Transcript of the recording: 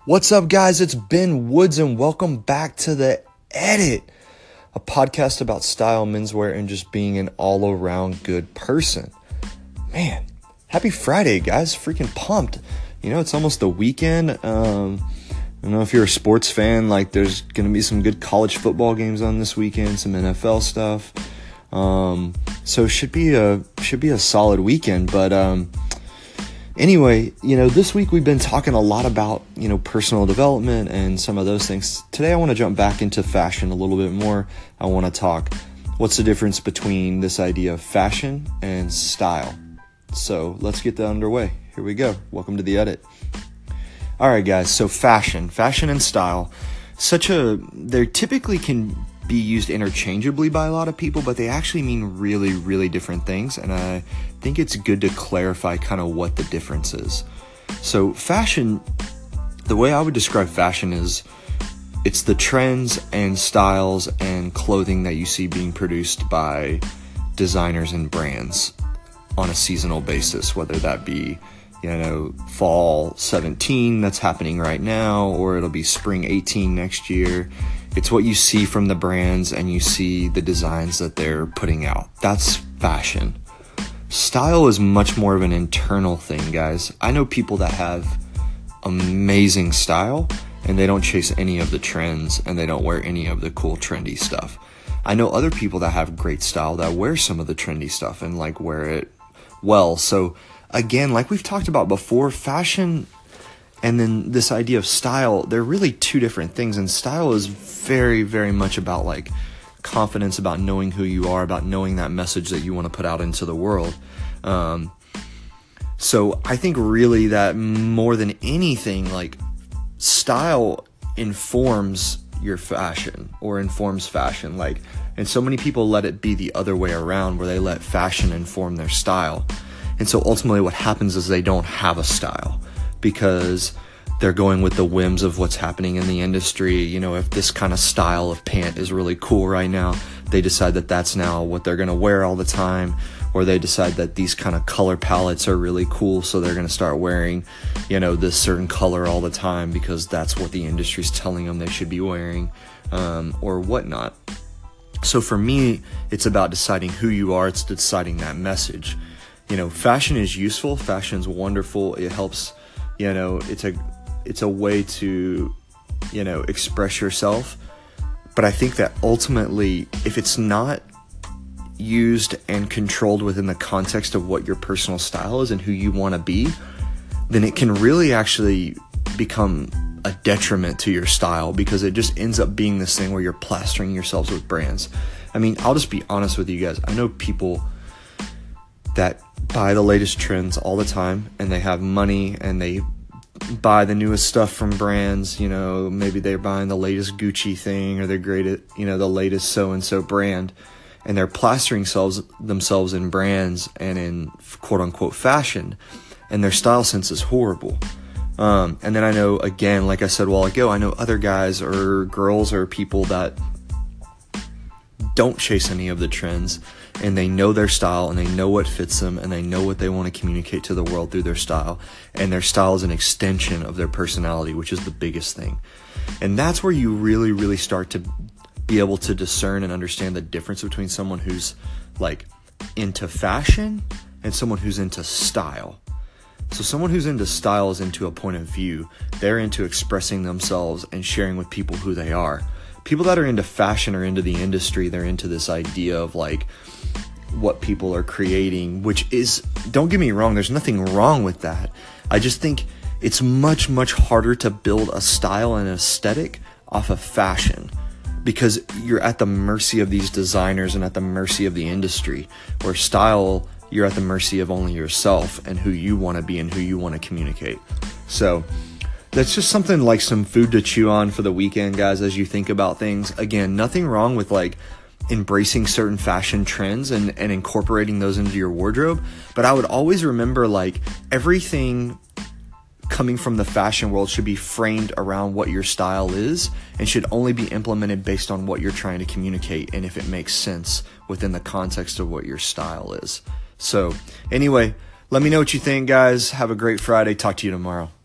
What's up, guys? It's Ben Woods, and welcome back to The Edit, a podcast about style, menswear, and just being an all-around good person. Man, happy Friday, guys. Freaking pumped. You know, it's almost the weekend. I don't know if you're a sports fan. There's going to be some good college football games on this weekend, some NFL stuff. So it should be a solid weekend, but anyway, this week we've been talking a lot about, personal development and some of those things. Today I want to jump back into fashion a little bit more. I want to talk what's the difference between this idea of fashion and style. So let's get that underway. Here we go. Welcome to The Edit. All right, guys. So fashion and style, they typically can be used interchangeably by a lot of people, but they actually mean really, really different things. And I think it's good to clarify kind of what the difference is. So fashion, the way I would describe fashion is it's the trends and styles and clothing that you see being produced by designers and brands on a seasonal basis, whether that be, fall 17 that's happening right now, or it'll be spring 18 next year. It's what you see from the brands and you see the designs that they're putting out. That's fashion. Style is much more of an internal thing, guys. I know people that have amazing style and they don't chase any of the trends and they don't wear any of the cool trendy stuff. I know other people that have great style that wear some of the trendy stuff and wear it well. So again, like we've talked about before, fashion and then this idea of style, they're really two different things. And style is very, very much about confidence, about knowing who you are, about knowing that message that you want to put out into the world. So I think really that more than anything, style informs your fashion or informs fashion. And so many people let it be the other way around, where they let fashion inform their style. And so ultimately what happens is they don't have a style, because they're going with the whims of what's happening in the industry. If this kind of style of pant is really cool right now, they decide that that's now what they're going to wear all the time. Or they decide that these kind of color palettes are really cool, so they're going to start wearing, this certain color all the time because that's what the industry's telling them they should be wearing, or whatnot. So for me, it's about deciding who you are. It's deciding that message. Fashion is useful. Fashion's wonderful. It helps. It's a way to, express yourself. But I think that ultimately, if it's not used and controlled within the context of what your personal style is and who you want to be, then it can really actually become a detriment to your style, because it just ends up being this thing where you're plastering yourselves with brands. I mean, I'll just be honest with you guys. I know people that buy the latest trends all the time, and they have money and they buy the newest stuff from brands. Maybe they're buying the latest Gucci thing, or they're great at, the latest so-and-so brand, and they're plastering themselves in brands and in quote-unquote fashion, and their style sense is horrible. And then I know, again, like I said a while ago, I know other guys or girls or people that don't chase any of the trends, and they know their style and they know what fits them and they know what they want to communicate to the world through their style, and their style is an extension of their personality, which is the biggest thing. And that's where you really, really start to be able to discern and understand the difference between someone who's into fashion and someone who's into style. So someone who's into style is into a point of view. They're into expressing themselves and sharing with people who they are. People that are into fashion are into the industry. They're into this idea of what people are creating, which is, don't get me wrong, there's nothing wrong with that. I just think it's much, much harder to build a style and aesthetic off of fashion, because you're at the mercy of these designers and at the mercy of the industry. Where style, you're at the mercy of only yourself and who you want to be and who you want to communicate. So that's just something some food to chew on for the weekend, guys, as you think about things. Again, nothing wrong with embracing certain fashion trends and incorporating those into your wardrobe. But I would always remember everything coming from the fashion world should be framed around what your style is, and should only be implemented based on what you're trying to communicate and if it makes sense within the context of what your style is. So anyway, let me know what you think, guys. Have a great Friday. Talk to you tomorrow.